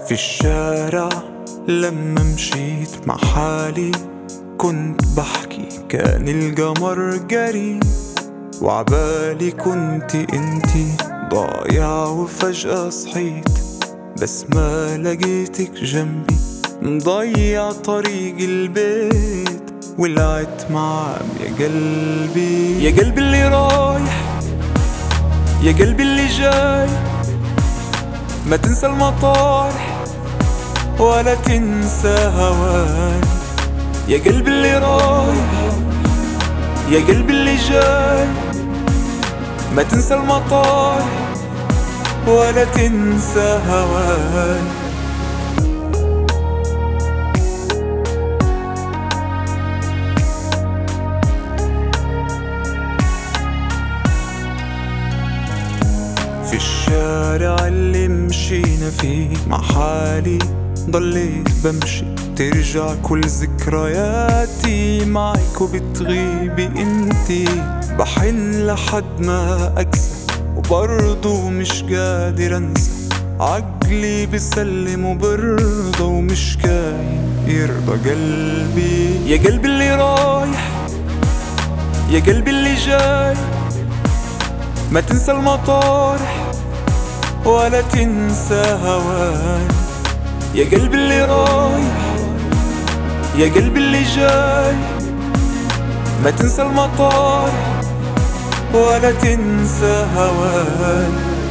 في الشارع لما مشيت مع حالي كنت بحكي كان القمر جري، وعبالي كنت انتي ضايعة وفجأة صحيت بس ما لقيتك جنبي، مضيع طريق البيت ولعت معام يا قلبي. يا قلبي اللي رايح يا قلبي اللي جاي، ما تنسى المطارح ولا تنسى هواي. يا قلبي اللي رايح يا قلبي اللي جاي، ما تنسى المطارح ولا تنسى هواي. في الشارع اللي مشينا فيه مع حالي ضليت بمشي، ترجع كل ذكرياتي معك وبتغيبي انتي، بحن لحد ما أقسى وبرضو مش قادر أنسى، عقلي بسلم وبرضى ومش كاين يرضى قلبي. يا قلبي اللي رايح يا قلبي اللي جاي، ما تنسى المطارح ولا تنسى هواي. يا قلبي اللي رايح يا قلبي اللي جاي، ما تنسى المطارح ولا تنسى هواي.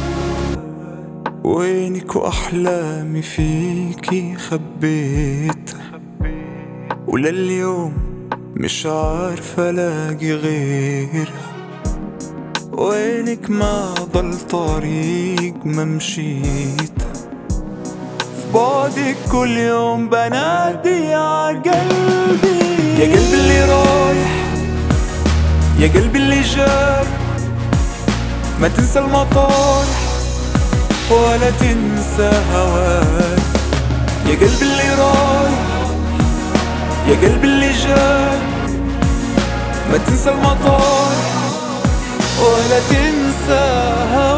وينك وأحلامي فيكي خبيتها، ولليوم مش عارف ألاقي غيرها. وينك ما ضل طريق ما مشيتها، في بعدك كل يوم بنادي ع قلبي. يا قلبي اللي رايح يا قلبي اللي جاي، ما تنسى المطارح ولا تنسى هواي. يا قلبي اللي رايح يا قلبي اللي جاي، ما تنسى المطارح ولا تنسى هواي.